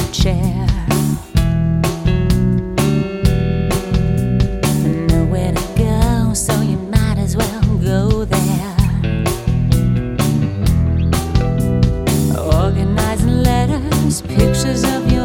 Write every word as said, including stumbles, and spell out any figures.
chair. Nowhere to go, so you might as well go there. Organizing letters, pictures of your